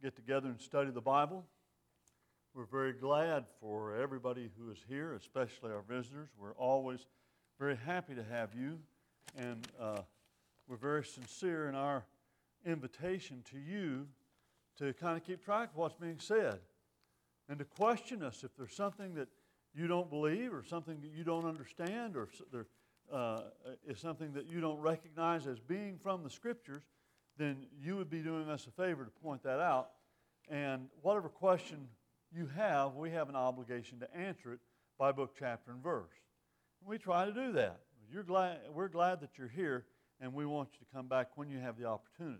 get together and study the Bible. We're very glad for everybody who is here, especially our visitors. We're always very happy to have you, and we're very sincere in our invitation to you to kind of keep track of what's being said and to question us if there's something that you don't believe or something that you don't understand or there is something that you don't recognize as being from the Scriptures, then you would be doing us a favor to point that out. And whatever question you have, we have an obligation to answer it by book, chapter, and verse. And we try to do that. We're glad that you're here, and we want you to come back when you have the opportunity.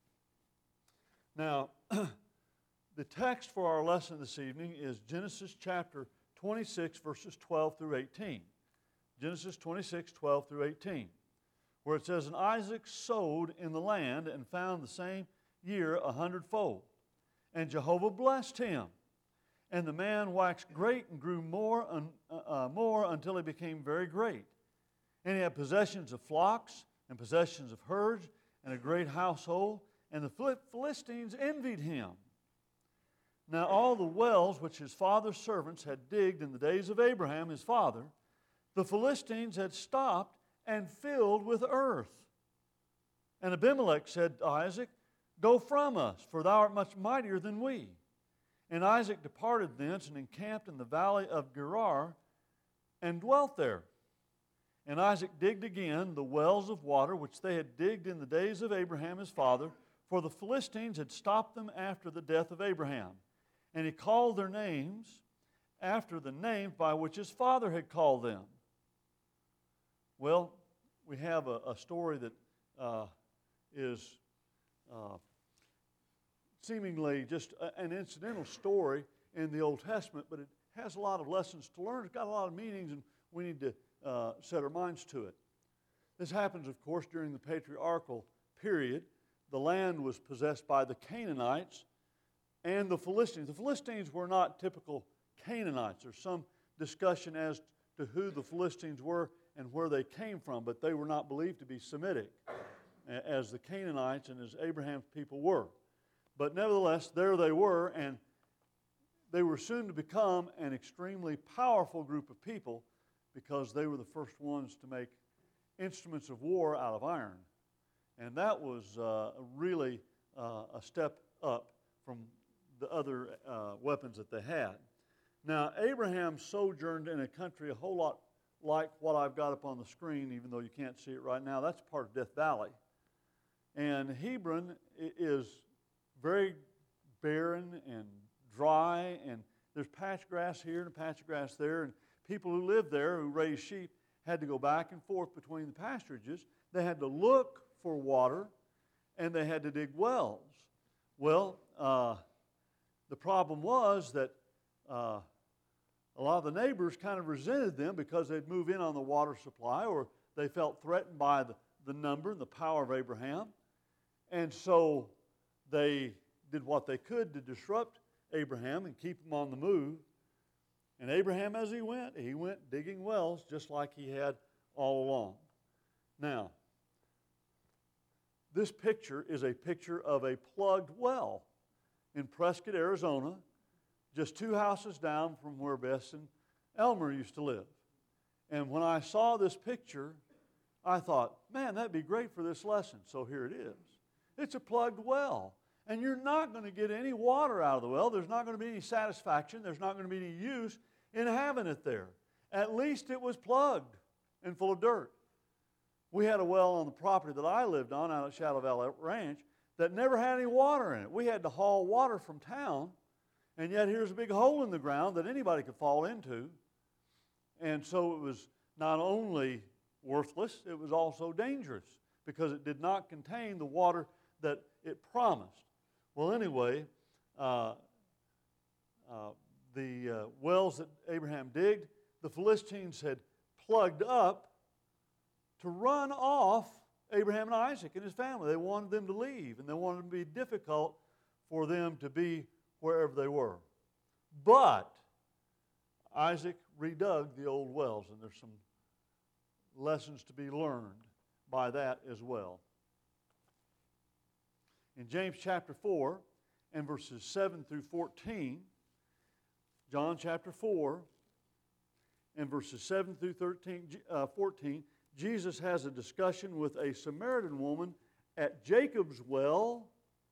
Now, the text for our lesson this evening is Genesis chapter 26, verses 12 through 18. Genesis 26, 12 through 18, where it says, "And Isaac sowed in the land and found the same year 100-fold. And Jehovah blessed him. And the man waxed great and grew more until he became very great. And he had possessions of flocks and possessions of herds and a great household. And the Philistines envied him. Now all the wells which his father's servants had digged in the days of Abraham his father, the Philistines had stopped and filled with earth. And Abimelech said to Isaac, Go from us, for thou art much mightier than we. And Isaac departed thence and encamped in the valley of Gerar and dwelt there. And Isaac digged again the wells of water which they had digged in the days of Abraham his father, for the Philistines had stopped them after the death of Abraham. And he called their names after the names by which his father had called them." Well, we have a story that is seemingly just an incidental story in the Old Testament, but it has a lot of lessons to learn. It's got a lot of meanings, and we need to set our minds to it. This happens, of course, during the patriarchal period. The land was possessed by the Canaanites and the Philistines. The Philistines were not typical Canaanites. There's some discussion as to who the Philistines were and where they came from, but they were not believed to be Semitic, as the Canaanites and as Abraham's people were. But nevertheless, there they were, and they were soon to become an extremely powerful group of people because they were the first ones to make instruments of war out of iron. And that was really a step up from the other weapons that they had. Now, Abraham sojourned in a country a whole lot like what I've got up on the screen, even though you can't see it right now. That's part of Death Valley. And Hebron is very barren and dry, and there's patch grass here and a patch of grass there, and people who lived there, who raised sheep, had to go back and forth between the pasturages. They had to look for water, and they had to dig wells. Well, the problem was that a lot of the neighbors kind of resented them because they'd move in on the water supply, or they felt threatened by the number and the power of Abraham. And so they did what they could to disrupt Abraham and keep him on the move. And Abraham, as he went digging wells just like he had all along. Now, this picture is a picture of a plugged well in Prescott, Arizona, just 2 houses down from where Bess and Elmer used to live. And when I saw this picture, I thought, man, that'd be great for this lesson. So here it is. It's a plugged well. And you're not going to get any water out of the well. There's not going to be any satisfaction. There's not going to be any use in having it there. At least it was plugged and full of dirt. We had a well on the property that I lived on out at Shadow Valley Ranch that never had any water in it. We had to haul water from town, and yet here's a big hole in the ground that anybody could fall into. And so it was not only worthless, it was also dangerous because it did not contain the water that it promised. Well, anyway, the wells that Abraham digged, the Philistines had plugged up to run off Abraham and Isaac and his family. They wanted them to leave, and they wanted it to be difficult for them to be wherever they were. But Isaac redug the old wells, and there's some lessons to be learned by that as well. In James chapter 4 and verses 7 through 14. John chapter 4 and verses 7 through 14, Jesus has a discussion with a Samaritan woman at Jacob's well,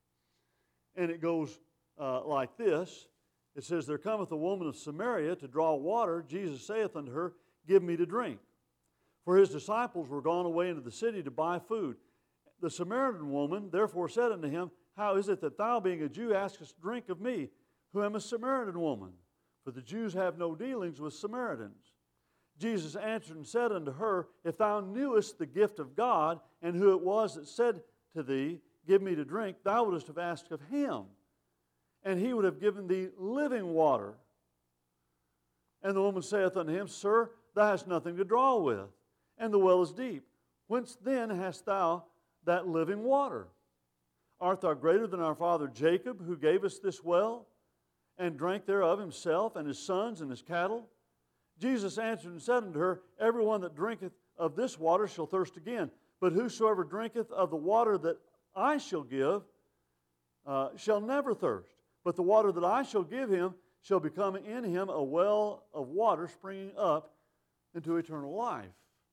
and it goes like this. It says, "There cometh a woman of Samaria to draw water. Jesus saith unto her, Give me to drink. For his disciples were gone away into the city to buy food. The Samaritan woman therefore said unto him, How is it that thou, being a Jew, askest drink of me, who am a Samaritan woman? For the Jews have no dealings with Samaritans. Jesus answered and said unto her, If thou knewest the gift of God, and who it was that said to thee, Give me to drink, thou wouldst have asked of him, and he would have given thee living water. And the woman saith unto him, Sir, thou hast nothing to draw with, and the well is deep. Whence then hast thou that living water? Art thou greater than our father Jacob, who gave us this well, and drank thereof himself, and his sons, and his cattle? Jesus answered and said unto her, Every one that drinketh of this water shall thirst again. But whosoever drinketh of the water that I shall give shall never thirst. But the water that I shall give him shall become in him a well of water springing up into eternal life."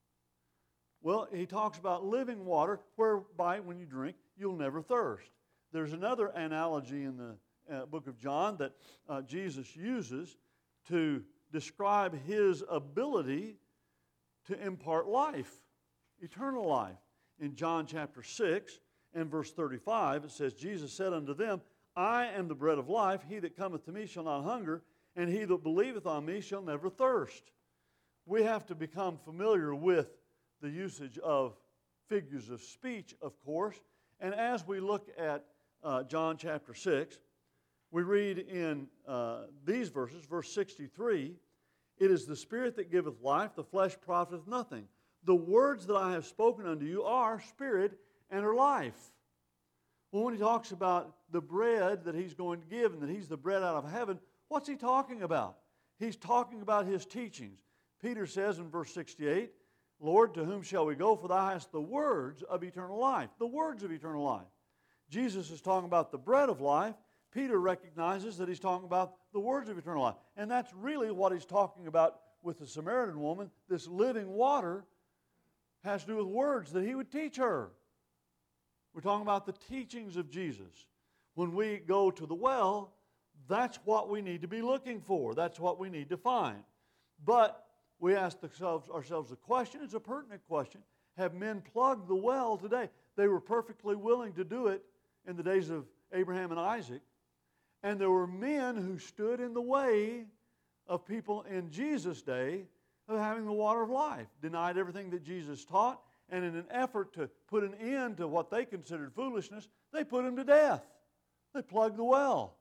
Well, he talks about living water, whereby when you drink, you'll never thirst. There's another analogy in the book of John that Jesus uses to describe his ability to impart life, eternal life. In John chapter 6 and verse 35, it says, Jesus said unto them, I am the bread of life. He that cometh to me shall not hunger, and he that believeth on me shall never thirst. We have to become familiar with the usage of figures of speech, of course. And as we look at John chapter 6, we read in these verses, verse 63, It is the Spirit that giveth life, the flesh profiteth nothing. The words that I have spoken unto you are spirit and are life. Well, when he talks about the bread that he's going to give and that he's the bread out of heaven, what's he talking about? He's talking about his teachings. Peter says in verse 68, Lord, to whom shall we go? For thou hast the words of eternal life. The words of eternal life. Jesus is talking about the bread of life. Peter recognizes that he's talking about the words of eternal life. And that's really what he's talking about with the Samaritan woman. This living water has to do with words that he would teach her. We're talking about the teachings of Jesus. When we go to the well, that's what we need to be looking for. That's what we need to find. But we ask ourselves the question, it's a pertinent question, have men plugged the well today? They were perfectly willing to do it in the days of Abraham and Isaac. And there were men who stood in the way of people in Jesus' day of having the water of life, denied everything that Jesus taught, and in an effort to put an end to what they considered foolishness, they put him to death. They plugged the well.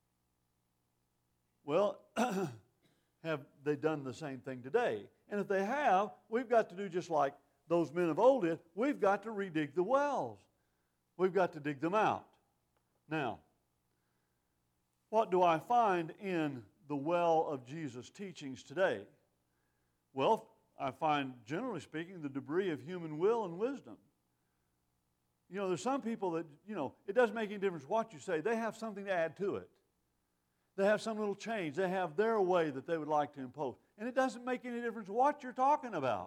Well, have they done the same thing today? And if they have, we've got to do just like those men of old did. We've got to redig the wells. We've got to dig them out. Now, what do I find in the well of Jesus' teachings today? Well, I find, generally speaking, the debris of human will and wisdom. You know, there's some people that, it doesn't make any difference what you say. They have something to add to it. They have some little change. They have their way that they would like to impose. And it doesn't make any difference what you're talking about.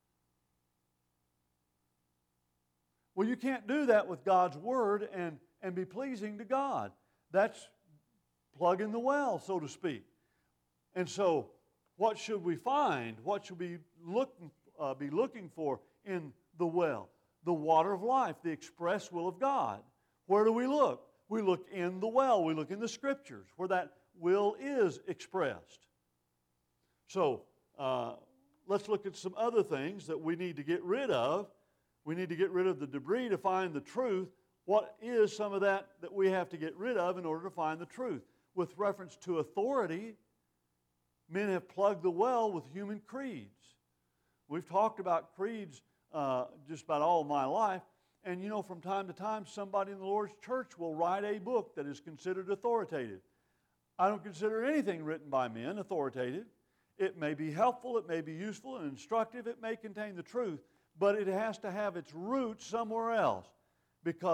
Well, you can't do that with God's Word and be pleasing to God. That's plugging the well, so to speak. And so, what should we find? What should we be looking for in the well? The water of life, the express will of God. Where do we look? We look in the well. We look in the Scriptures where that will is expressed. So, let's look at some other things that we need to get rid of. We need to get rid of the debris to find the truth. What is some of that we have to get rid of in order to find the truth? With reference to authority, men have plugged the well with human creeds. We've talked about creeds just about all of my life. And from time to time, somebody in the Lord's church will write a book that is considered authoritative. I don't consider anything written by men authoritative. It may be helpful, it may be useful and instructive, it may contain the truth, but it has to have its roots somewhere else. Because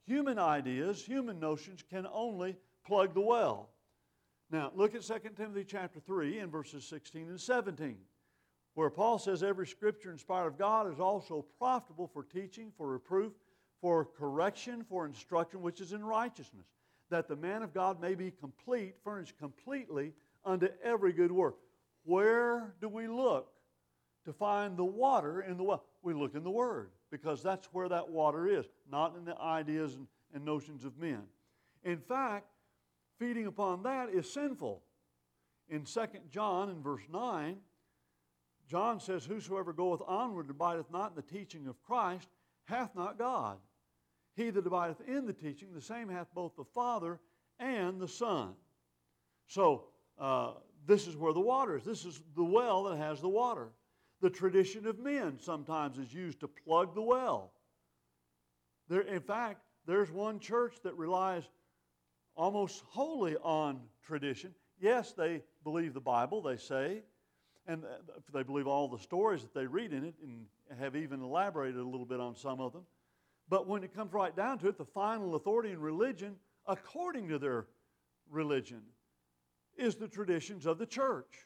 human ideas, human notions can only plug the well. Now, look at 2 Timothy chapter 3 and verses 16 and 17, where Paul says, every Scripture inspired of God is also profitable for teaching, for reproof, for correction, for instruction, which is in righteousness, that the man of God may be complete, furnished completely unto every good work. Where do we look to find the water in the well? We look in the Word, because that's where that water is, not in the ideas and notions of men. In fact, feeding upon that is sinful. In 2 John, in verse 9, John says, whosoever goeth onward and abideth not in the teaching of Christ hath not God. He that abideth in the teaching, the same hath both the Father and the Son. So, this is where the water is. This is the well that has the water. The tradition of men sometimes is used to plug the well. In fact, there's one church that relies almost wholly on tradition. Yes, they believe the Bible, they say, and they believe all the stories that they read in it and have even elaborated a little bit on some of them. But when it comes right down to it, the final authority in religion, according to their religion, is the traditions of the church.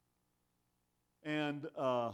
And not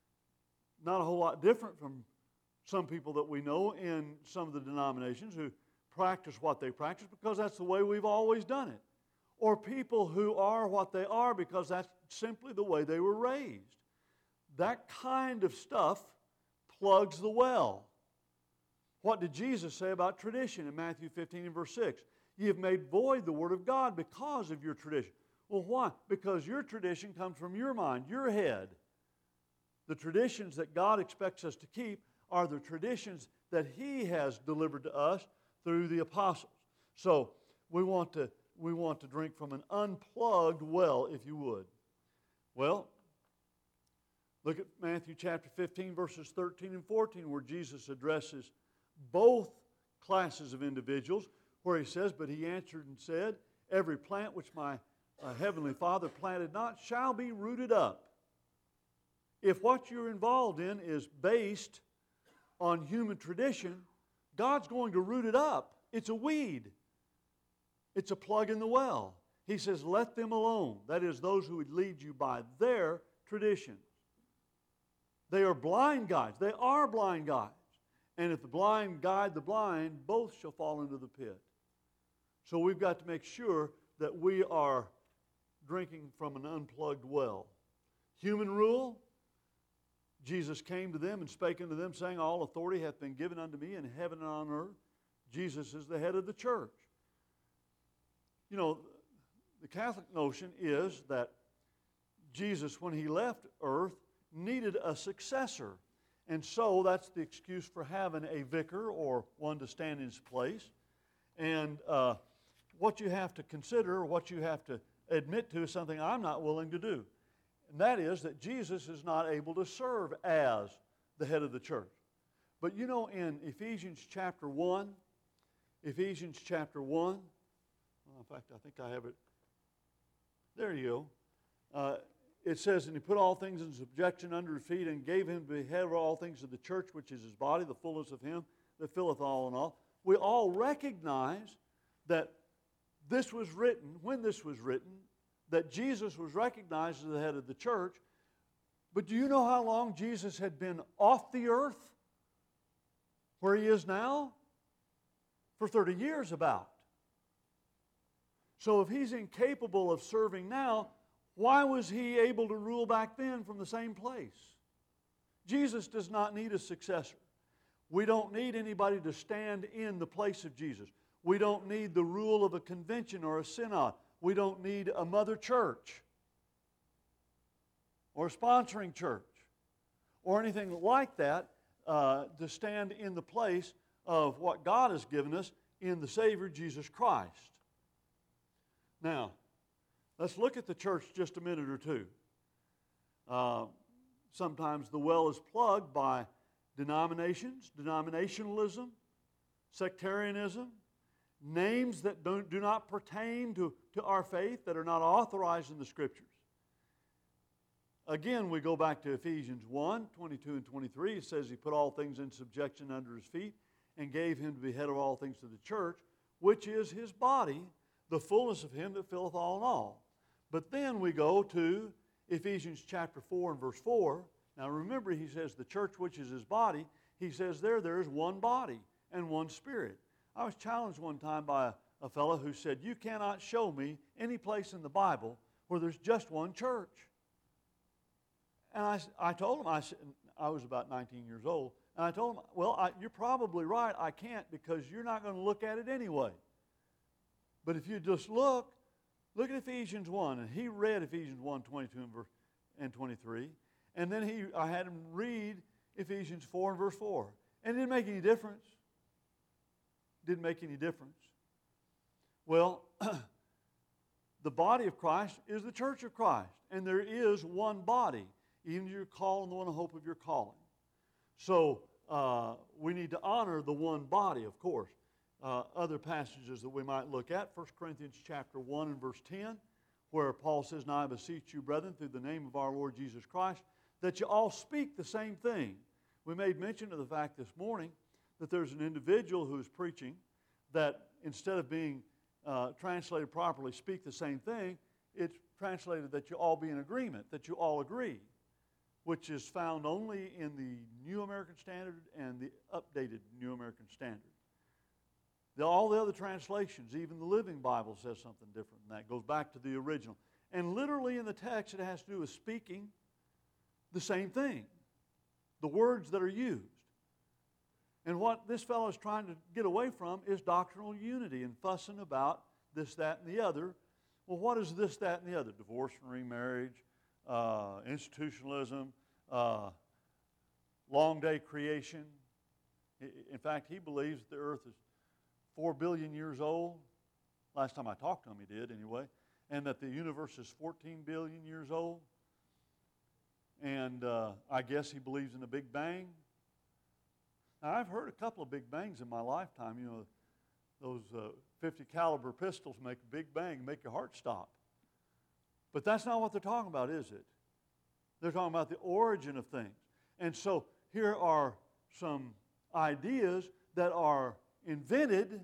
a whole lot different from some people that we know in some of the denominations who practice what they practice because that's the way we've always done it. Or people who are what they are because that's simply the way they were raised. That kind of stuff plugs the well. What did Jesus say about tradition in Matthew 15 and verse 6? Ye have made void the word of God because of your tradition. Well, why? Because your tradition comes from your mind, your head. The traditions that God expects us to keep are the traditions that He has delivered to us through the apostles. So we want to drink from an unplugged well, if you would. Well, look at Matthew chapter 15, verses 13 and 14, where Jesus addresses both classes of individuals, where He says, but He answered and said, every plant which my heavenly Father planted not shall be rooted up. If what you're involved in is based on human tradition, God's going to root it up. It's a weed. It's a plug in the well. He says, let them alone. That is, those who would lead you by their traditions. They are blind guides. They are blind guides. And if the blind guide the blind, both shall fall into the pit. So we've got to make sure that we are drinking from an unplugged well. Human rule, Jesus came to them and spake unto them, saying, all authority hath been given unto me in heaven and on earth. Jesus is the head of the church. You know, the Catholic notion is that Jesus, when He left earth, needed a successor. And so that's the excuse for having a vicar or one to stand in His place. And what you have to consider, what you have to admit to, is something I'm not willing to do. And that is that Jesus is not able to serve as the head of the church. But you know, in Ephesians chapter 1, in fact, I think I have it. There you go. It says, and He put all things in subjection under His feet and gave Him to be head of all things to the church, which is His body, the fullness of Him that filleth all in all. We all recognize that this was written, when this was written, that Jesus was recognized as the head of the church. But do you know how long Jesus had been off the earth, where He is now? For 30 years about. So if He's incapable of serving now, why was He able to rule back then from the same place? Jesus does not need a successor. We don't need anybody to stand in the place of Jesus. We don't need the rule of a convention or a synod. We don't need a mother church or a sponsoring church or anything like that to stand in the place of what God has given us in the Savior, Jesus Christ. Now, let's look at the church just a minute or two. Sometimes the well is plugged by denominations, denominationalism, sectarianism, names that do not pertain to our faith, that are not authorized in the Scriptures. Again, we go back to Ephesians 1, 22 and 23. It says He put all things in subjection under His feet and gave him to be head of all things to the church, which is his body, the fullness of him that filleth all in all. But then we go to Ephesians chapter 4 and verse 4. Now remember, he says the church which is his body. He says there is one body and one spirit. I was challenged one time by a fellow who said, you cannot show me any place in the Bible where there's just one church. And I told him, I was about 19 years old, and I told him, well, you're probably right, I can't, because you're not going to look at it anyway. But if you just look at Ephesians 1, and he read Ephesians 1, 22 and 23, and then I had him read Ephesians 4 and verse 4. And it didn't make any difference. Didn't make any difference. Well, the body of Christ is the church of Christ, and there is one body, even your call and the one hope of your calling. So we need to honor the one body, of course. Other passages that we might look at, 1 Corinthians chapter 1 and verse 10, where Paul says, now I beseech you, brethren, through the name of our Lord Jesus Christ, that you all speak the same thing. We made mention of the fact this morning that there's an individual who's preaching that instead of being translated properly, speak the same thing, it's translated that you all be in agreement, that you all agree, which is found only in the New American Standard and the updated New American Standard. All the other translations, even the Living Bible says something different than that. It goes back to the original. And literally in the text, it has to do with speaking the same thing, the words that are used. And what this fellow is trying to get away from is doctrinal unity and fussing about this, that, and the other. Well, what is this, that, and the other? Divorce and remarriage, institutionalism, long day creation. In fact, he believes the earth is 4 billion years old. Last time I talked to him, he did anyway. And that the universe is 14 billion years old. And I guess he believes in a Big Bang. Now, I've heard a couple of Big Bangs in my lifetime. You know, those 50 caliber pistols make a Big Bang, make your heart stop. But that's not what they're talking about, is it? They're talking about the origin of things. And so here are some ideas that are invented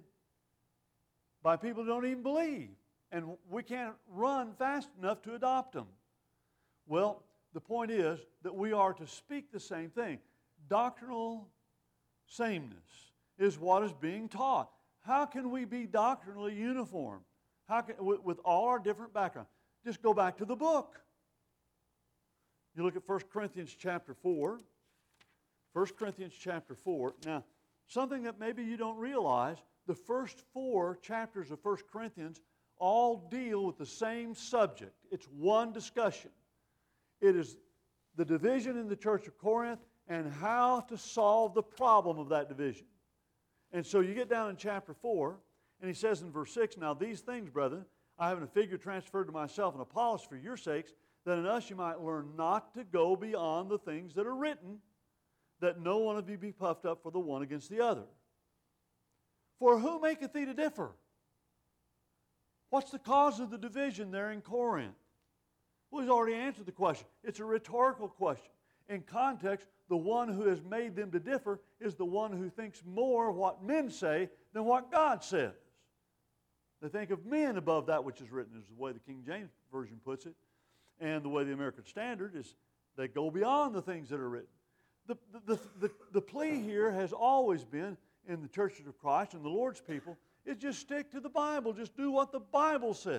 by people who don't even believe. And we can't run fast enough to adopt them. Well, the point is that we are to speak the same thing. Doctrinal sameness is what is being taught. How can we be doctrinally uniform? How can, with all our different backgrounds? Just go back to the book. You look at 1 Corinthians chapter 4. 1 Corinthians chapter 4. Now, something that maybe you don't realize, the first 4 chapters of 1 Corinthians all deal with the same subject. It's one discussion. It is the division in the church of Corinth and how to solve the problem of that division. And so you get down in chapter 4, and he says in verse 6, now these things, brethren, I have in a figure transferred to myself and Apollos for your sakes, that in us you might learn not to go beyond the things that are written, that no one of you be puffed up for the one against the other. For who maketh thee to differ? What's the cause of the division there in Corinth? Well, he's already answered the question. It's a rhetorical question. In context, the one who has made them to differ is the one who thinks more what men say than what God says. They think of men above that which is written, is the way the King James Version puts it. And the way the American Standard is, they go beyond the things that are written. The plea here has always been in the churches of Christ and the Lord's people is just stick to the Bible. Just do what the Bible says.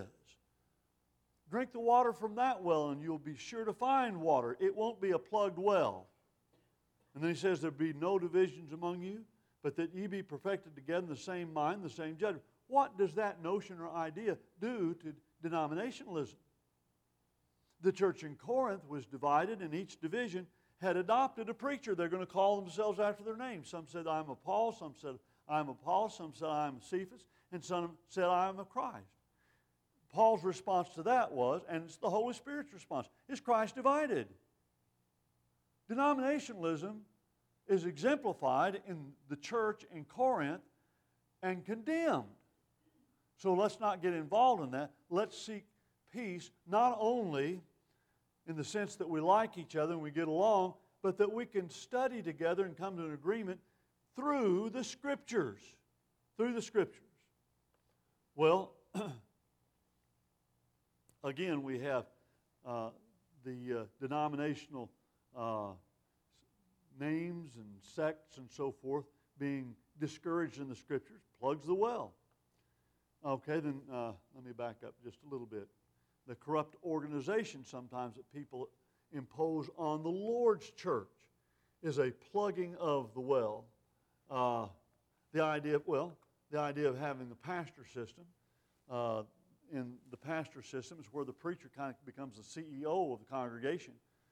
Drink the water from that well and you'll be sure to find water. It won't be a plugged well. And then he says there be no divisions among you, but that ye be perfected together in the same mind, the same judgment. What does that notion or idea do to denominationalism? The church in Corinth was divided, and each division had adopted a preacher. They're going to call themselves after their name. Some said, I'm of Paul. Some said, I'm of Apollos. Some said, I'm of Cephas. And some said, I am of Christ. Paul's response to that was, and it's the Holy Spirit's response, is Christ divided? Denominationalism is exemplified in the church in Corinth and condemned. So let's not get involved in that. Let's seek peace, not only in the sense that we like each other and we get along, but that we can study together and come to an agreement through the Scriptures. Through the Scriptures. Well, again, we have the denominational names and sects and so forth being discouraged in the Scriptures. Plugs the well. Okay, then let me back up just a little bit. The corrupt organization sometimes that people impose on the Lord's church is a plugging of the well. The idea of having the pastor system. In the pastor system is where the preacher kind of becomes the CEO of the congregation.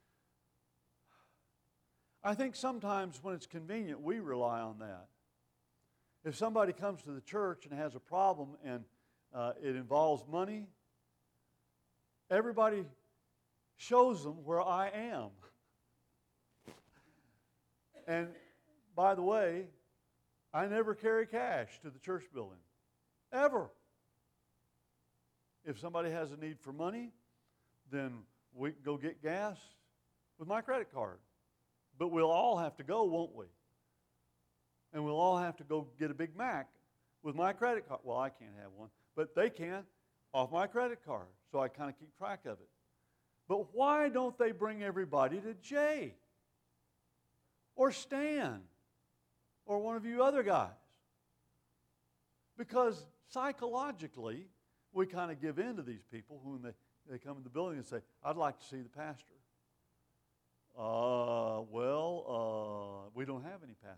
I think sometimes when it's convenient, we rely on that. If somebody comes to the church and has a problem and it involves money, everybody shows them where I am. And by the way, I never carry cash to the church building. Ever. If somebody has a need for money, then we can go get gas with my credit card. But we'll all have to go, won't we? And we'll all have to go get a Big Mac with my credit card. Well, I can't have one, but they can off my credit card. So I kind of keep track of it. But why don't they bring everybody to Jay? Or Stan? Or one of you other guys? Because psychologically, we kind of give in to these people when they come in the building and say, I'd like to see the pastor. We don't have any pastors.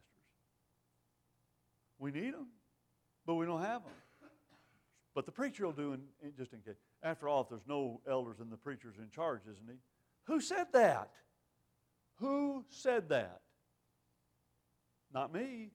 We need them, but we don't have them. But the preacher will do just in case. After all, if there's no elders, then the preacher's in charge, isn't he? Who said that? Who said that? Not me.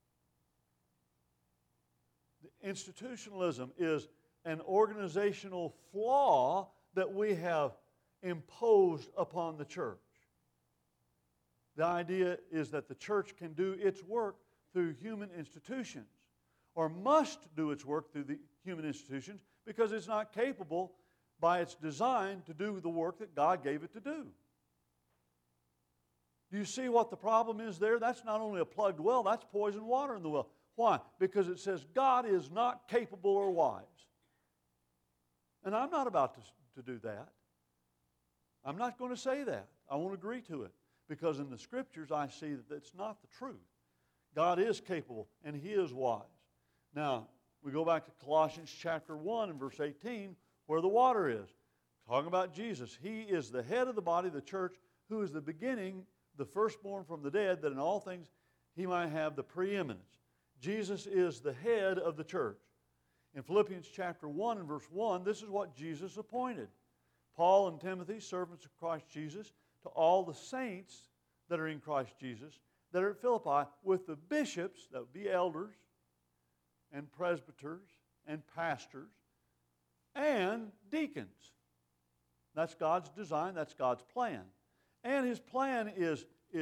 The institutionalism is an organizational flaw that we have imposed upon the church. The idea is that the church can do its work through human institutions, or must do its work through the human institutions because it's not capable by its design to do the work that God gave it to do. Do you see what the problem is there? That's not only a plugged well, that's poisoned water in the well. Why? Because it says God is not capable or wise. And I'm not about to do that. I'm not going to say that. I won't agree to it. Because in the Scriptures I see that it's not the truth. God is capable and He is wise. Now, we go back to Colossians chapter 1 and verse 18 where the water is. Talking about Jesus. He is the head of the body of the church, who is the beginning, the firstborn from the dead, that in all things He might have the preeminence. Jesus is the head of the church. In Philippians chapter 1 and verse 1, this is what Jesus appointed. Paul and Timothy, servants of Christ Jesus, to all the saints that are in Christ Jesus, that are at Philippi, with the bishops, that would be elders, and presbyters, and pastors, and deacons. That's God's design, that's God's plan. And His plan is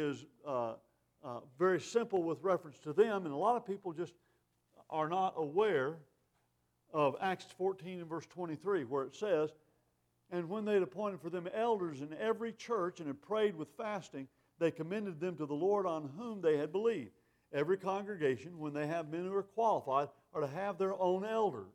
very simple with reference to them, and a lot of people just are not aware of Acts 14 and verse 23, where it says, and when they had appointed for them elders in every church and had prayed with fasting, they commended them to the Lord on whom they had believed. Every congregation, when they have men who are qualified, are to have their own elders.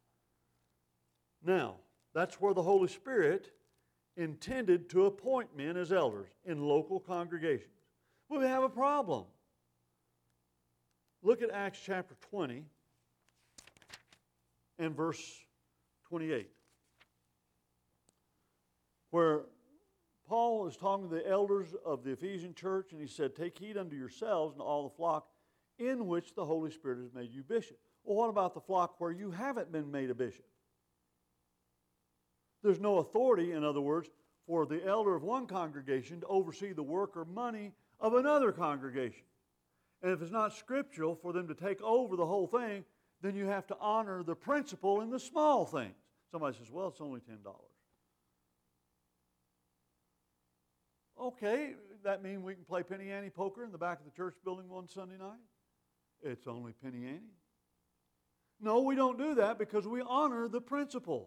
Now, that's where the Holy Spirit intended to appoint men as elders in local congregations. Well, we have a problem. Look at Acts chapter 20 and verse 28. Where Paul is talking to the elders of the Ephesian church, and he said, take heed unto yourselves and all the flock in which the Holy Spirit has made you bishop. Well, what about the flock where you haven't been made a bishop? There's no authority, in other words, for the elder of one congregation to oversee the work or money of another congregation. And if it's not scriptural for them to take over the whole thing, then you have to honor the principle in the small things. Somebody says, well, it's only $10. Okay, that mean we can play penny ante poker in the back of the church building one Sunday night? It's only penny ante. No, we don't do that because we honor the principle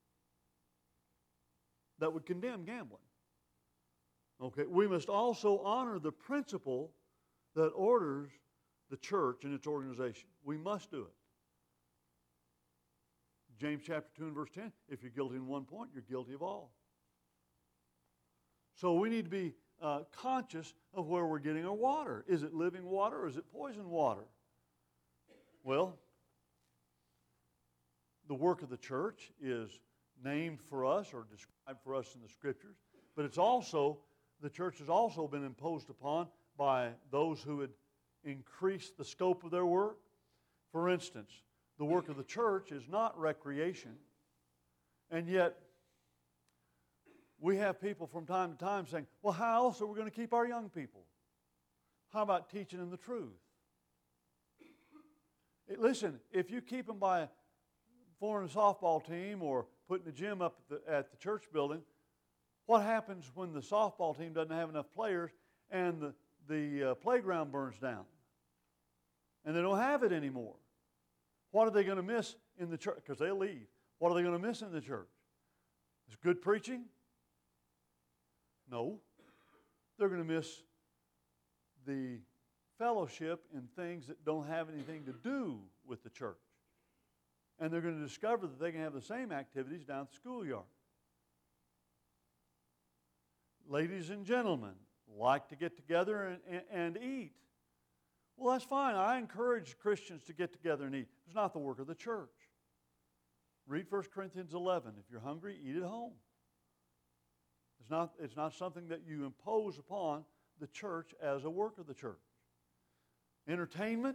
that would condemn gambling. Okay, we must also honor the principle that orders the church and its organization. We must do it. James chapter 2 and verse 10, if you're guilty in one point, you're guilty of all. So we need to be conscious of where we're getting our water. Is it living water or is it poison water? Well, the work of the church is named for us or described for us in the Scriptures, but it's also, the church has also been imposed upon by those who would increase the scope of their work. For instance, the work of the church is not recreation, and yet we have people from time to time saying, well, how else are we going to keep our young people? How about teaching them the truth? Listen, if you keep them by forming a softball team or putting a gym up at the church building, what happens when the softball team doesn't have enough players and the playground burns down and they don't have it anymore? What are they going to miss in the church? Because they'll leave. What are they going to miss in the church? Is good preaching? No. They're going to miss the fellowship in things that don't have anything to do with the church. And they're going to discover that they can have the same activities down at the schoolyard. Ladies and gentlemen like to get together and eat. Well, that's fine. I encourage Christians to get together and eat. It's not the work of the church. Read 1 Corinthians 11. If you're hungry, eat at home. It's not something that you impose upon the church as a work of the church. Entertainment.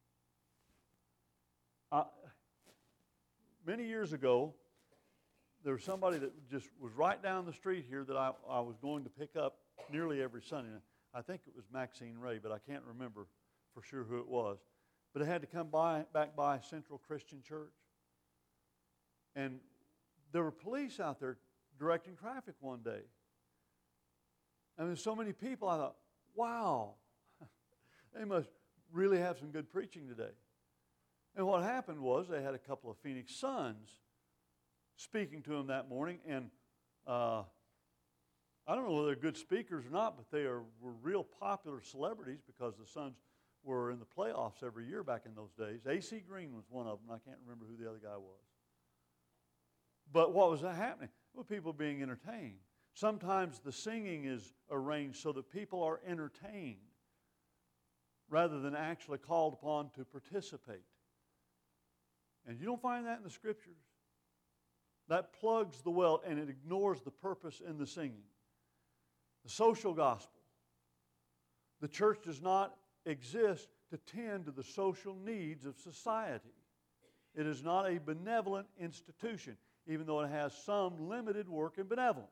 Many years ago, there was somebody that just was right down the street here that I was going to pick up nearly every Sunday. I think it was Maxine Ray, but I can't remember for sure who it was. But it had to come back by Central Christian Church. And there were police out there directing traffic one day. And there's so many people, I thought, wow, they must really have some good preaching today. And what happened was they had a couple of Phoenix Suns speaking to them that morning, and I don't know whether they're good speakers or not, but they were real popular celebrities because the Suns were in the playoffs every year back in those days. A.C. Green was one of them. I can't remember who the other guy was. But what was happening? Well, people being entertained. Sometimes the singing is arranged so that people are entertained rather than actually called upon to participate. And you don't find that in the Scriptures. That plugs the well and it ignores the purpose in the singing. The social gospel. The church does not exist to tend to the social needs of society. It is not a benevolent institution, even though it has some limited work in benevolence.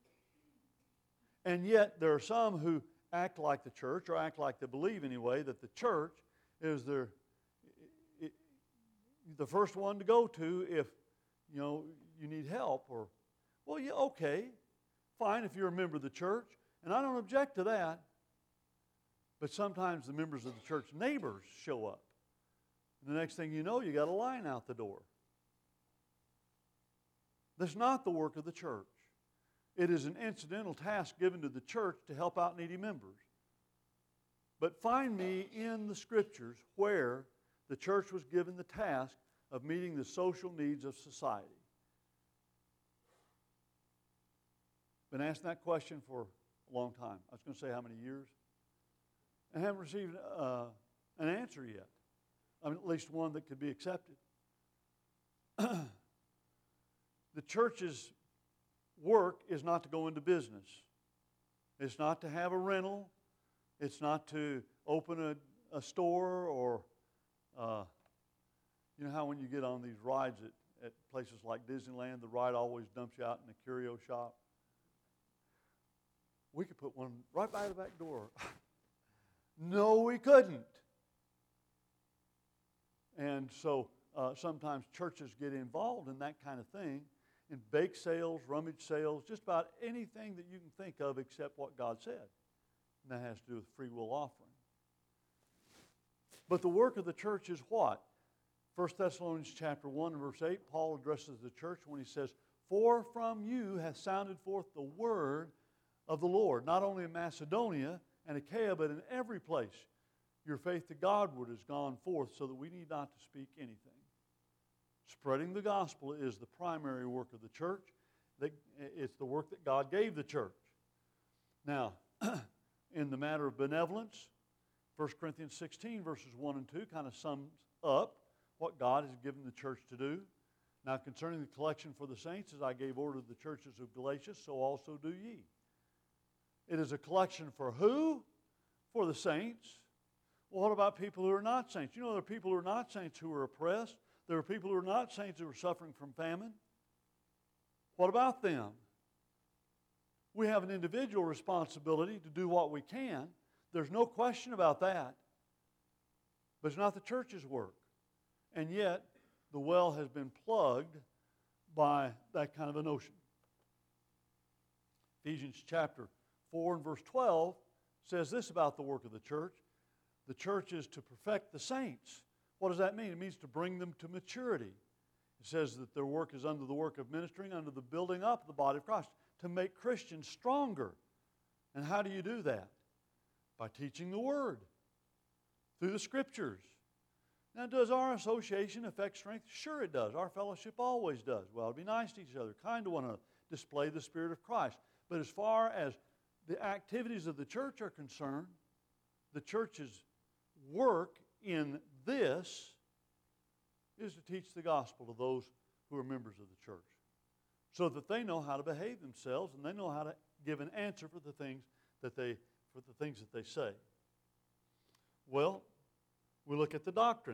And yet there are some who act like the church, or act like they believe anyway, that the church is the first one to go to if you need help. Or, well, yeah, okay, fine if you're a member of the church, and I don't object to that. But sometimes the members of the church neighbors show up. And the next thing you know, you got a line out the door. That's not the work of the church. It is an incidental task given to the church to help out needy members. But find me in the Scriptures where the church was given the task of meeting the social needs of society. Been asking that question for a long time. I was going to say how many years. I haven't received an answer yet. I mean, at least one that could be accepted. The church's work is not to go into business. It's not to have a rental. It's not to open a store or, you know how when you get on these rides at places like Disneyland, the ride always dumps you out in a curio shop? We could put one right by the back door. No, we couldn't. And so sometimes churches get involved in that kind of thing, in bake sales, rummage sales, just about anything that you can think of except what God said. And that has to do with free will offering. But the work of the church is what? 1 Thessalonians chapter 1 and verse 8, Paul addresses the church when he says, "For from you hath sounded forth the word of the Lord, not only in Macedonia and Achaia, but in every place. your faith to Godward has gone forth so that we need not to speak anything. Spreading the gospel is the primary work of the church. It's the work that God gave the church. Now, in the matter of benevolence, 1 Corinthians 16 verses 1 and 2 kind of sums up what God has given the church to do. Now, concerning the collection for the saints, as I gave order to the churches of Galatia, so also do ye. It is a collection for who? For the saints. Well, what about people who are not saints? You know, there are people who are not saints who are oppressed. There are people who are not saints who are suffering from famine. What about them? We have an individual responsibility to do what we can. There's no question about that. But it's not the church's work. And yet, the well has been plugged by that kind of a notion. Ephesians chapter 4 and verse 12 says this about the work of the church. The church is to perfect the saints. What does that mean? It means to bring them to maturity. It says that their work is under the work of ministering, under the building up of the body of Christ, to make Christians stronger. And how do you do that? By teaching the Word, through the Scriptures. Now, does our association affect strength? Sure it does. Our fellowship always does. We ought to be nice to each other, kind to one another, display the Spirit of Christ. But as far as the activities of the church are concerned, the church's work in this is to teach the gospel to those who are members of the church, so that they know how to behave themselves and they know how to give an answer for the things that they say. Well, we look at the doctrine.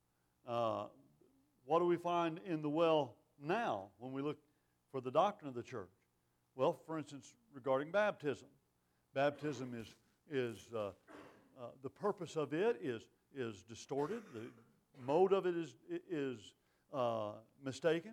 What do we find in the well now when we look for the doctrine of the church? Well, for instance, regarding baptism. Baptism is the purpose of it is distorted. The mode of it is mistaken.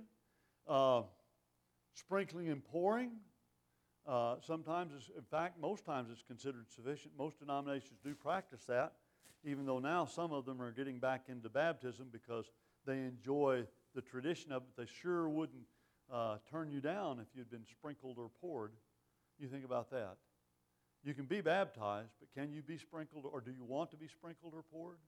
Sprinkling and pouring. Sometimes, in fact, most times it's considered sufficient. Most denominations do practice that, even though now some of them are getting back into baptism because they enjoy the tradition of it. They sure wouldn't turn you down if you'd been sprinkled or poured. You think about that. You can be baptized, but can you be sprinkled, or do you want to be sprinkled or poured?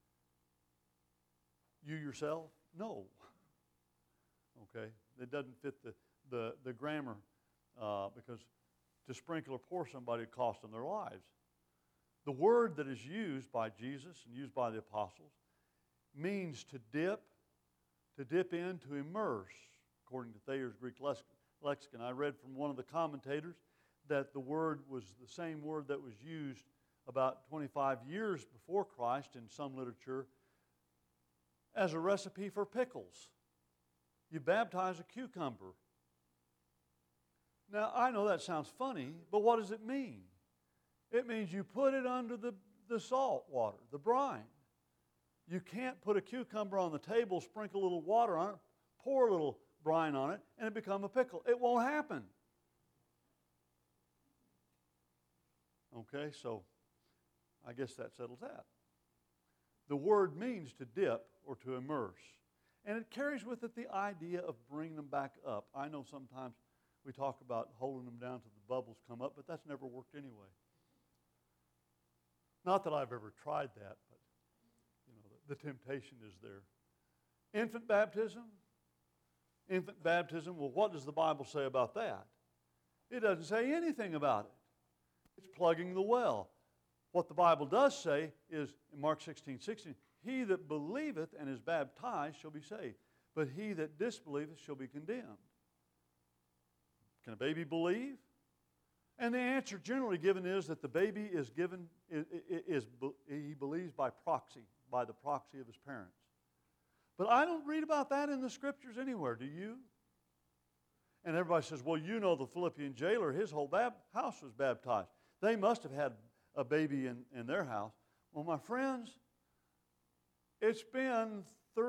You yourself? No. Okay? It doesn't fit the grammar because to sprinkle or pour somebody would cost them their lives. The word that is used by Jesus and used by the apostles means to dip in, to immerse, according to Thayer's Greek lexicon. I read from one of the commentators that the word was the same word that was used about 25 years before Christ in some literature as a recipe for pickles. You baptize a cucumber. Now, I know that sounds funny, but what does it mean? It means you put it under the salt water, the brine. You can't put a cucumber on the table, sprinkle a little water on it, pour a little brine on it, and it become a pickle. It won't happen. Okay, so I guess that settles that. The word means to dip or to immerse. And it carries with it the idea of bringing them back up. I know sometimes we talk about holding them down till the bubbles come up, but that's never worked anyway. Not that I've ever tried that, but you know, the temptation is there. Infant baptism. Infant baptism, well, what does the Bible say about that? It doesn't say anything about it. It's plugging the well. What the Bible does say is, in Mark 16:16, he that believeth and is baptized shall be saved, but he that disbelieveth shall be condemned. Can a baby believe? And the answer generally given is that the baby is given, he believes by proxy, by the proxy of his parents. But I don't read about that in the Scriptures anywhere, do you? And everybody says, well, you know the Philippian jailer, his whole house was baptized. They must have had a baby in their house. Well, my friends, it's been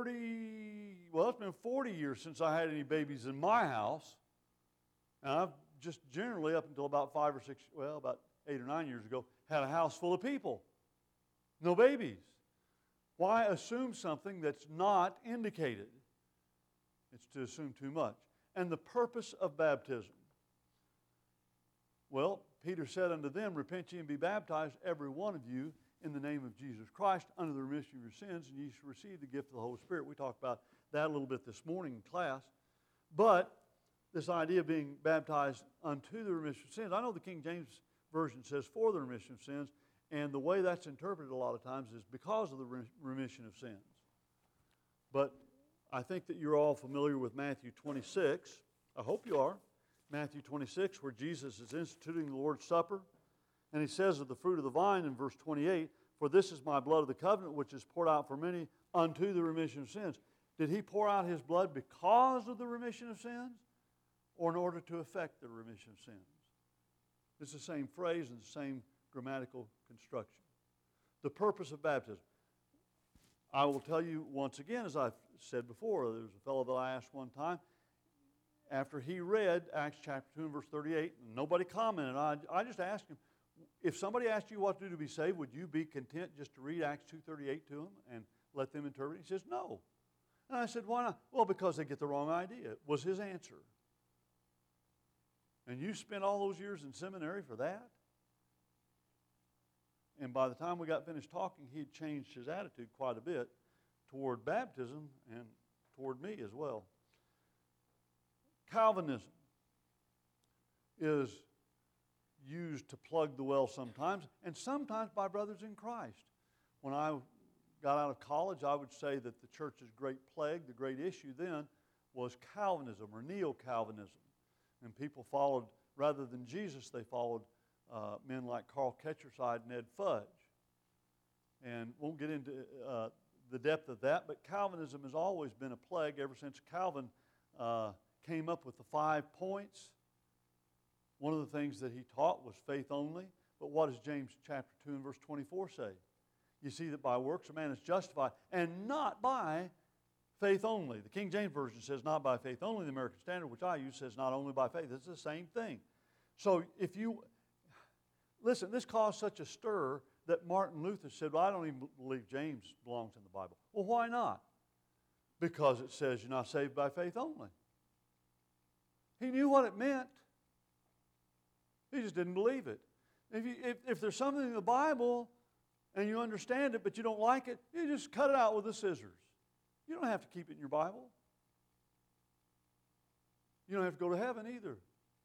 40 years since I had any babies in my house. And I've just generally, up until about 8 or 9 years ago, had a house full of people. No babies. Why assume something that's not indicated? It's to assume too much. And the purpose of baptism. Well, Peter said unto them, repent ye and be baptized, every one of you, in the name of Jesus Christ unto the remission of your sins, and ye shall receive the gift of the Holy Spirit. We talked about that a little bit this morning in class. But this idea of being baptized unto the remission of sins, I know the King James Version says for the remission of sins, and the way that's interpreted a lot of times is because of the remission of sins. But I think that you're all familiar with Matthew 26. I hope you are. Matthew 26, where Jesus is instituting the Lord's Supper. And he says of the fruit of the vine in verse 28, for this is my blood of the covenant, which is poured out for many unto the remission of sins. Did he pour out his blood because of the remission of sins, or in order to effect the remission of sins? It's the same phrase and the same grammatical construction. The purpose of baptism. I will tell you once again, as I've said before, there was a fellow that I asked one time, after he read Acts chapter 2 and verse 38, and nobody commented, I just asked him, if somebody asked you what to do to be saved, would you be content just to read Acts 2:38 to them and let them interpret it? He says, no. And I said, why not? Well, because they get the wrong idea, was his answer. And you spent all those years in seminary for that? And by the time we got finished talking, he had changed his attitude quite a bit toward baptism and toward me as well. Calvinism is used to plug the well sometimes, and sometimes by brothers in Christ. When I got out of college, I would say that the church's great plague, the great issue then, was Calvinism or Neo-Calvinism. And people followed, rather than Jesus, they followed men like Carl Ketcherside and Ed Fudge. And won't get into the depth of that, but Calvinism has always been a plague ever since Calvin came up with the 5 points. One of the things that he taught was faith only. But what does James chapter 2 and verse 24 say? You see that by works a man is justified, and not by faith only. The King James Version says not by faith only. The American Standard, which I use, says not only by faith. It's the same thing. So if you, listen, this caused such a stir that Martin Luther said, well, I don't even believe James belongs in the Bible. Well, why not? Because it says you're not saved by faith only. He knew what it meant. He just didn't believe it. If there's something in the Bible and you understand it but you don't like it, you just cut it out with the scissors. You don't have to keep it in your Bible. You don't have to go to heaven either.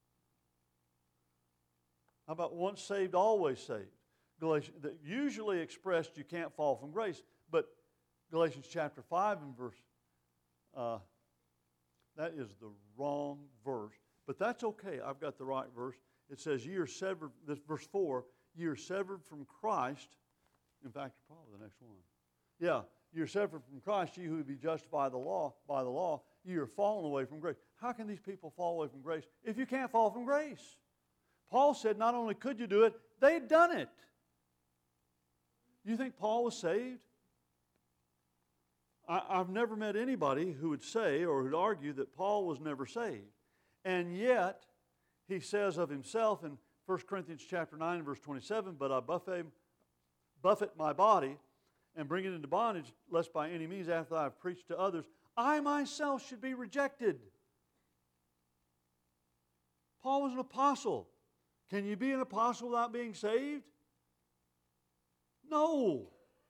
How about once saved, always saved? Galatians, that usually expressed you can't fall from grace, but Galatians chapter 5 and verse, that is the wrong verse. But that's okay. I've got the right verse. It says, ye are severed, this verse 4, ye are severed from Christ. In fact, probably the next one. Yeah, ye are severed from Christ, ye who be justified by the law, ye are fallen away from grace. How can these people fall away from grace if you can't fall from grace? Paul said not only could you do it, they'd done it. You think Paul was saved? I've never met anybody who would say or who'd argue that Paul was never saved. And yet, he says of himself in 1 Corinthians chapter 9, verse 27, but I buffet my body and bring it into bondage, lest by any means after I have preached to others, I myself should be rejected. Paul was an apostle. Can you be an apostle without being saved? No.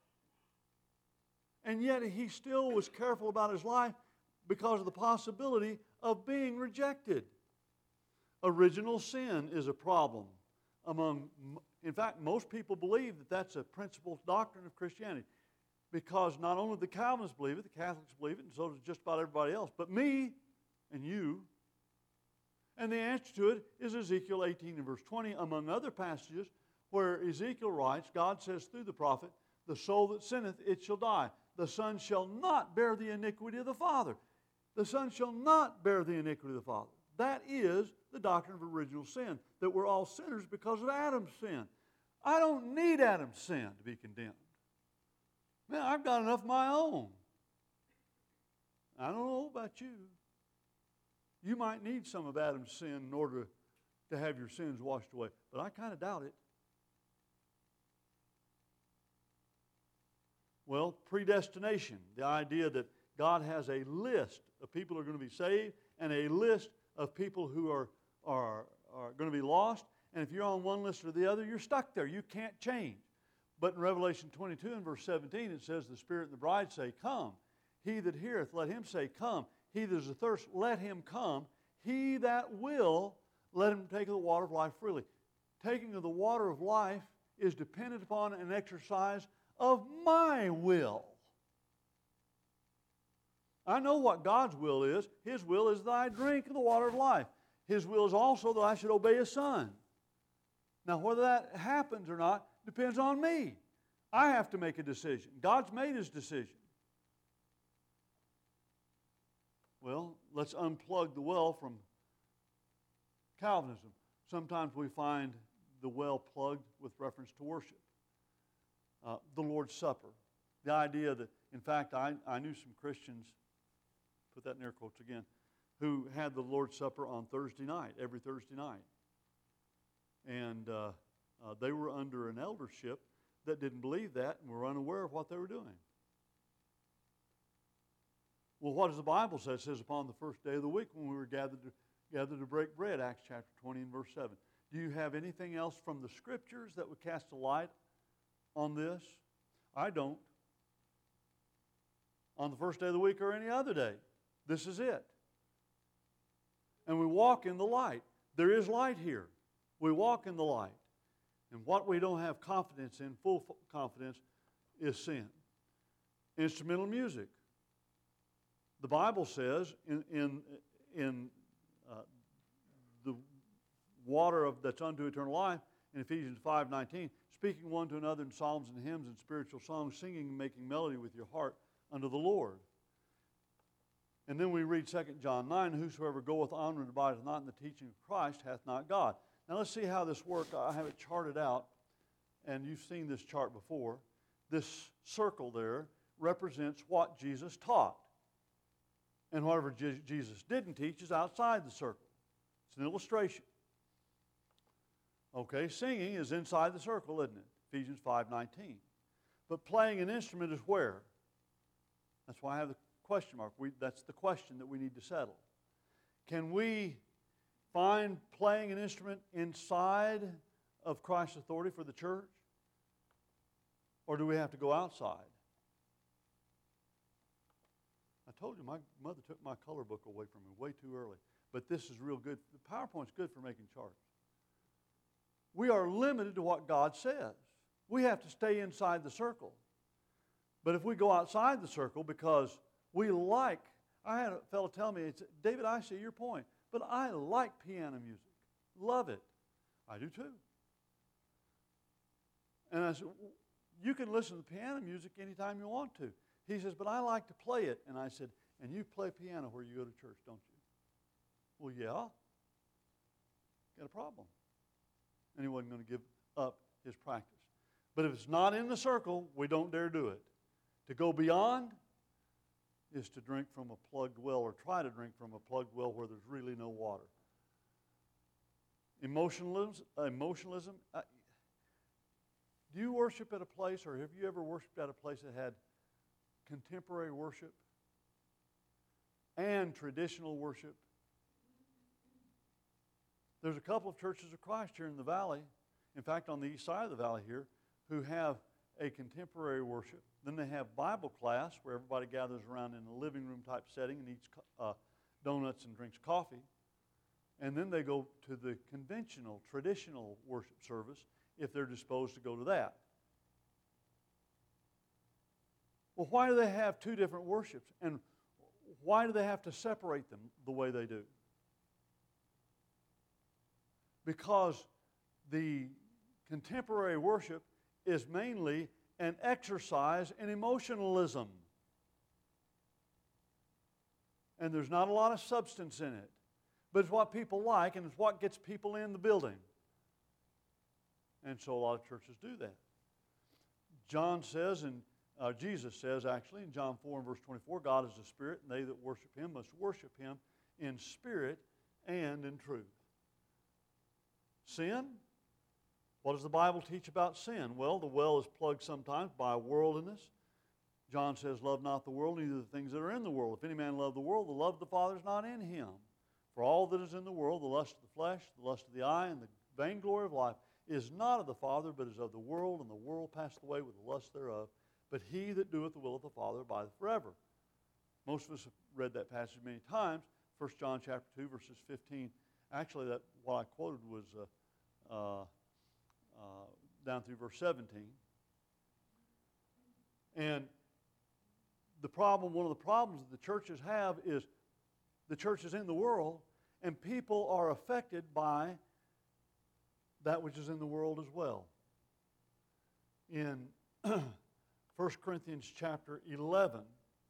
And yet he still was careful about his life because of the possibility of being rejected. Original sin is a problem among, in fact, most people believe that that's a principal doctrine of Christianity, because not only the Calvinists believe it, the Catholics believe it, and so does just about everybody else, but me and you. And the answer to it is Ezekiel 18 and verse 20, among other passages, where Ezekiel writes, God says through the prophet, the soul that sinneth, it shall die. The Son shall not bear the iniquity of the Father. The Son shall not bear the iniquity of the Father. That is the doctrine of original sin, that we're all sinners because of Adam's sin. I don't need Adam's sin to be condemned. Man, I've got enough of my own. I don't know about you. You might need some of Adam's sin in order to have your sins washed away, but I kind of doubt it. Well, predestination, the idea that God has a list of people who are going to be saved and a list of people who are going to be lost. And if you're on one list or the other, you're stuck there. You can't change. But in Revelation 22 and verse 17, it says, the Spirit and the bride say, come. He that heareth, let him say, come. He that is athirst, let him come. He that will, let him take of the water of life freely. Taking of the water of life is dependent upon an exercise of my will. I know what God's will is. His will is that I drink of the water of life. His will is also that I should obey His Son. Now, whether that happens or not depends on me. I have to make a decision. God's made His decision. Well, let's unplug the well from Calvinism. Sometimes we find the well plugged with reference to worship. The Lord's Supper. The idea that, in fact, I knew some Christians, put that in air quotes again, who had the Lord's Supper on Thursday night, every Thursday night. And they were under an eldership that didn't believe that and were unaware of what they were doing. Well, what does the Bible say? It says upon the first day of the week when we were gathered to break bread, Acts chapter 20 and verse 7. Do you have anything else from the Scriptures that would cast a light on this? I don't. On the first day of the week or any other day, this is it. And we walk in the light. There is light here. We walk in the light. And what we don't have confidence in, full confidence, is sin. Instrumental music. The Bible says in the water that's unto eternal life, in Ephesians 5:19, speaking one to another in psalms and hymns and spiritual songs, singing and making melody with your heart unto the Lord. And then we read 2 John 9, whosoever goeth on and abideth not in the teaching of Christ hath not God. Now let's see how this works. I have it charted out, and you've seen this chart before. This circle there represents what Jesus taught. And whatever Jesus didn't teach is outside the circle. It's an illustration. Okay, singing is inside the circle, isn't it? Ephesians 5:19. But playing an instrument is where? That's why I have the question mark. That's the question that we need to settle. Can we find playing an instrument inside of Christ's authority for the church? Or do we have to go outside? I told you my mother took my color book away from me way too early. But this is real good. The PowerPoint's good for making charts. We are limited to what God says. We have to stay inside the circle. But if we go outside the circle because we like, I had a fellow tell me, David, I see your point, but I like piano music. Love it. I do too. And I said, you can listen to piano music anytime you want to. He says, but I like to play it. And I said, and you play piano where you go to church, don't you? Well, yeah. Got a problem. And he wasn't going to give up his practice. But if it's not in the circle, we don't dare do it. To go beyond is to drink from a plugged well, or try to drink from a plugged well where there's really no water. Emotionalism. Do you worship at a place, or have you ever worshiped at a place that had contemporary worship and traditional worship? There's a couple of churches of Christ here in the valley, in fact on the east side of the valley here, who have a contemporary worship. Then they have Bible class where everybody gathers around in a living room type setting and eats donuts and drinks coffee. And then they go to the conventional, traditional worship service if they're disposed to go to that. Well, why do they have two different worships? And why do they have to separate them the way they do? Because the contemporary worship is mainly an exercise in emotionalism. And there's not a lot of substance in it. But it's what people like, and it's what gets people in the building. And so a lot of churches do that. John says, and Jesus says actually in John 4 and verse 24, God is a spirit, and they that worship Him must worship Him in spirit and in truth. Sin? What does the Bible teach about sin? Well, the well is plugged sometimes by worldliness. John says, love not the world, neither the things that are in the world. If any man love the world, the love of the Father is not in him. For all that is in the world, the lust of the flesh, the lust of the eye, and the vainglory of life, is not of the Father, but is of the world, and the world passed away with the lust thereof. But he that doeth the will of the Father abideth forever. Most of us have read that passage many times. 1 John chapter 2, verses 15. Actually, that what I quoted was down through verse 17. And one of the problems that the churches have is the church is in the world, and people are affected by that which is in the world as well. In 1 Corinthians chapter 11,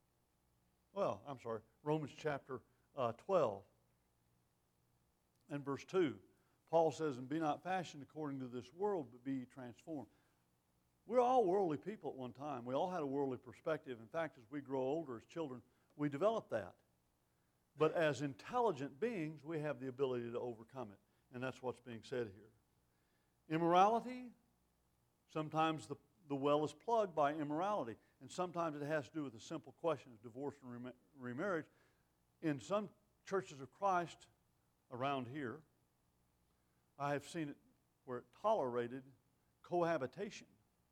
Romans chapter 12 and verse 2, Paul says, and be not fashioned according to this world, but be ye transformed. We're all worldly people at one time. We all had a worldly perspective. In fact, as we grow older as children, we develop that. But as intelligent beings, we have the ability to overcome it. And that's what's being said here. Immorality, sometimes the well is plugged by immorality. And sometimes it has to do with the simple question of divorce and remarriage. In some churches of Christ around here, I have seen it where it tolerated cohabitation.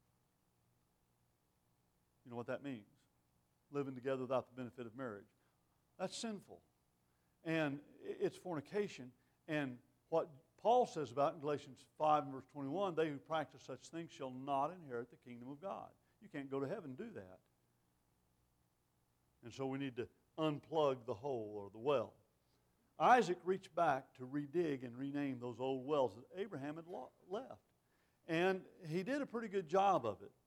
You know what that means? Living together without the benefit of marriage. That's sinful. And it's fornication. And what Paul says about it in Galatians 5 and verse 21, they who practice such things shall not inherit the kingdom of God. You can't go to heaven and do that. And so we need to unplug the hole or the well. Isaac reached back to redig and rename those old wells that Abraham had left. And he did a pretty good job of it.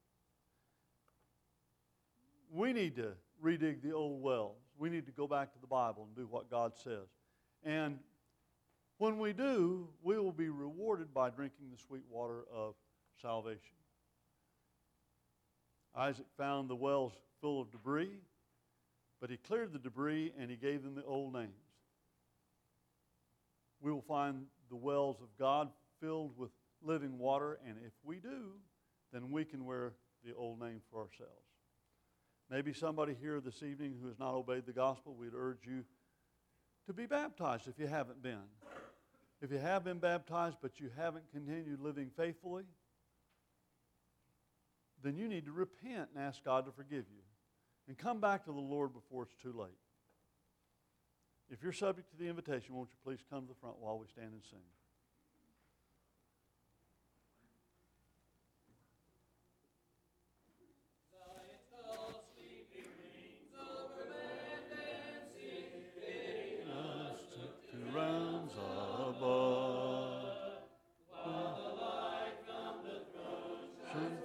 We need to redig the old wells. We need to go back to the Bible and do what God says. And when we do, we will be rewarded by drinking the sweet water of salvation. Isaac found the wells full of debris, but he cleared the debris and he gave them the old names. We will find the wells of God filled with living water, and if we do, then we can wear the old name for ourselves. Maybe somebody here this evening who has not obeyed the gospel, we'd urge you to be baptized if you haven't been. If you have been baptized but you haven't continued living faithfully, then you need to repent and ask God to forgive you. And come back to the Lord before it's too late. If you're subject to the invitation, won't you please come to the front while we stand and sing? Realms above, while the light from the throne shines